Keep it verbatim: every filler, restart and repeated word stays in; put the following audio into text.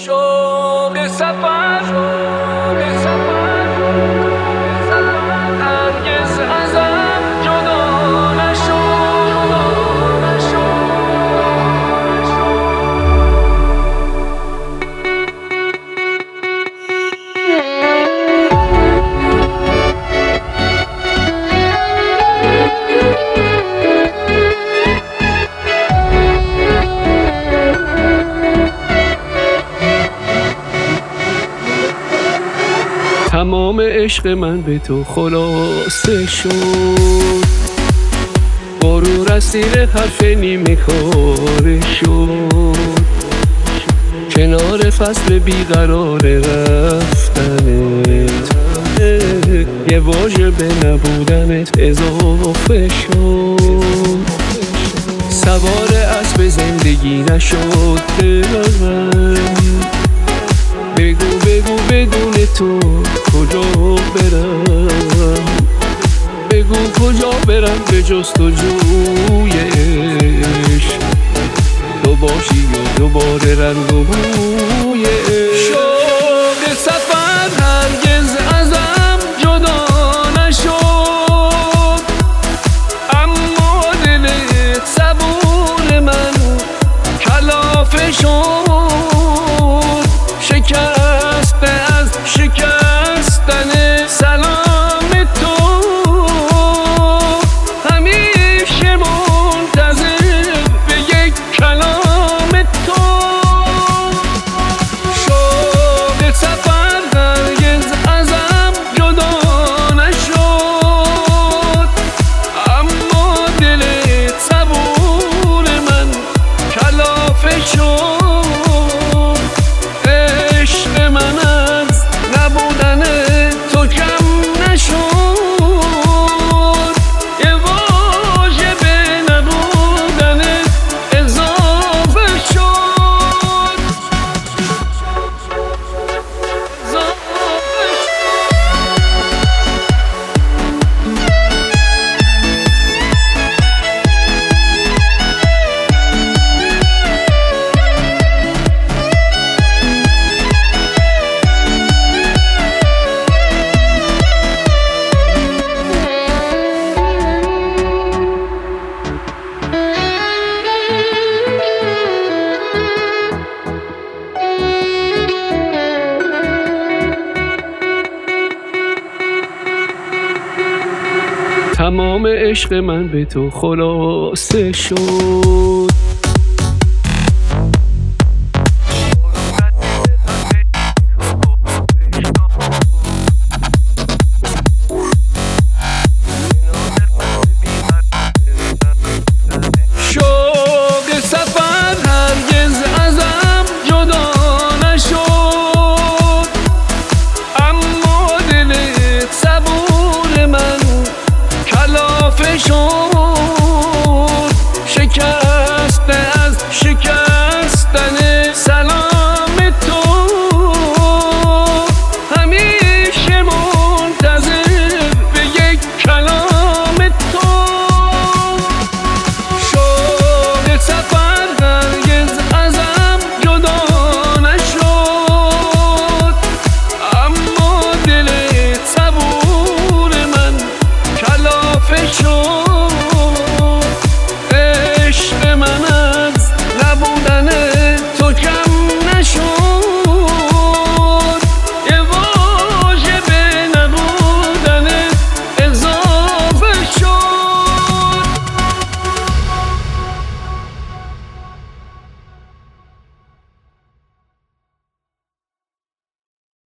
شوق سفر شوق سفر هرگز ازم جدا نشو تمام عشق من به تو خلاصه شد، غرور اسیر حرف نیمه کاره شد. کنار فصل بیقرار رفتنت یه واژه به نبودنت اضافه شد. سوار اسب زندگی نشد دلم، بگو بگو بدون تو کجا برم، بگو کجا برم به جستجوی عشق، تو باشی و دوباره رنگ و بوی عشق. شوق سفر هرگز ازم جدا نشد، اما دل صبور من کلافه شد. شکسته از شکستن سلام تو، همیشه منتظر به یک کلام تو. شوق سفر هرگز ازم جدا نشد، اما دل صبور من کلافه شد. تمام عشق من به تو خلاصه شد،